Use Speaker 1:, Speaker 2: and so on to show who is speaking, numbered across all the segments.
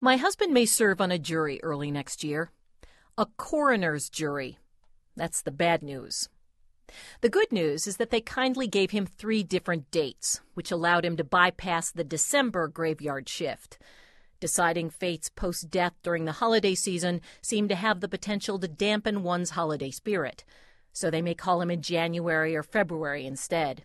Speaker 1: My husband may serve on a jury early next year. A coroner's jury. That's the bad news. The good news is that they kindly gave him 3 different dates, which allowed him to bypass the December graveyard shift. Deciding fates post-death during the holiday season seemed to have the potential to dampen one's holiday spirit, so they may call him in January or February instead.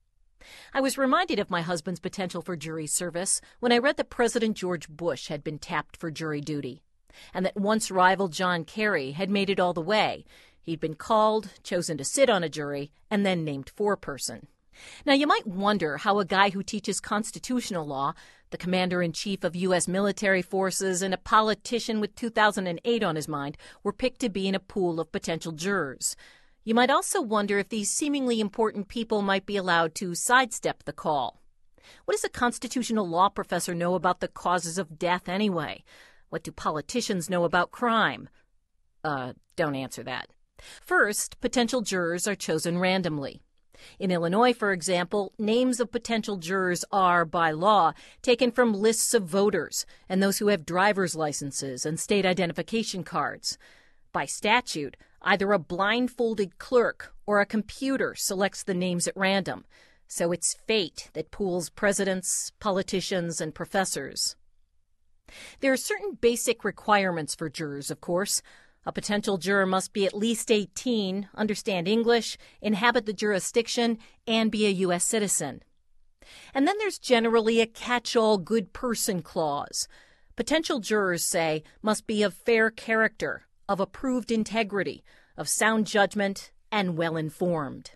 Speaker 1: I was reminded of my husband's potential for jury service when I read that President George Bush had been tapped for jury duty, and that once rival John Kerry had made it all the way. He'd been called, chosen to sit on a jury, and then named foreperson. Now, you might wonder how a guy who teaches constitutional law, the commander-in-chief of U.S. military forces, and a politician with 2008 on his mind were picked to be in a pool of potential jurors. You might also wonder if these seemingly important people might be allowed to sidestep the call. What does a constitutional law professor know about the causes of death anyway? What do politicians know about crime? Don't answer that. First, potential jurors are chosen randomly. In Illinois, for example, names of potential jurors are, by law, taken from lists of voters and those who have driver's licenses and state identification cards. By statute, either a blindfolded clerk or a computer selects the names at random, so it's fate that pools presidents, politicians, and professors. There are certain basic requirements for jurors, of course. A potential juror must be at least 18, understand English, inhabit the jurisdiction, and be a U.S. citizen. And then there's generally a catch-all good person clause. Potential jurors, say, must be of fair character, of approved integrity, of sound judgment, and well-informed.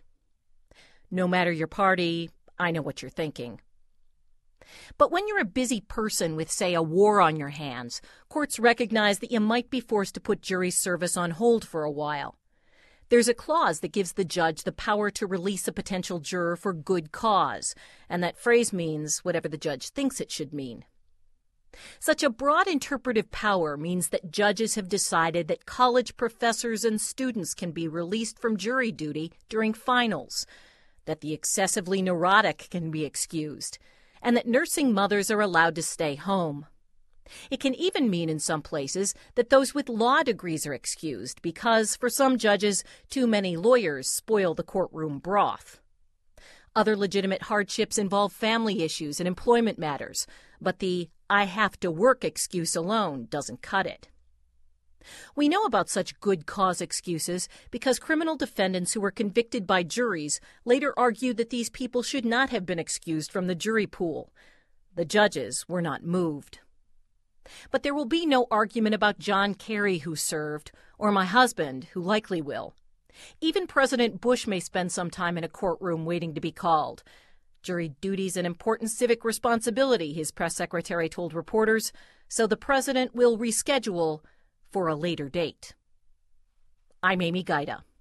Speaker 1: No matter your party, I know what you're thinking. But when you're a busy person with, say, a war on your hands, courts recognize that you might be forced to put jury service on hold for a while. There's a clause that gives the judge the power to release a potential juror for good cause, and that phrase means whatever the judge thinks it should mean. Such a broad interpretive power means that judges have decided that college professors and students can be released from jury duty during finals, that the excessively neurotic can be excused, and that nursing mothers are allowed to stay home. It can even mean in some places that those with law degrees are excused because, for some judges, too many lawyers spoil the courtroom broth. Other legitimate hardships involve family issues and employment matters, but the "I have to work" excuse alone doesn't cut it. We know about such good cause excuses because criminal defendants who were convicted by juries later argued that these people should not have been excused from the jury pool. The judges were not moved. But there will be no argument about John Kerry, who served, or my husband, who likely will. Even President Bush may spend some time in a courtroom waiting to be called. Jury duty's an important civic responsibility, his press secretary told reporters, so the president will reschedule for a later date. I'm Amy Gaida.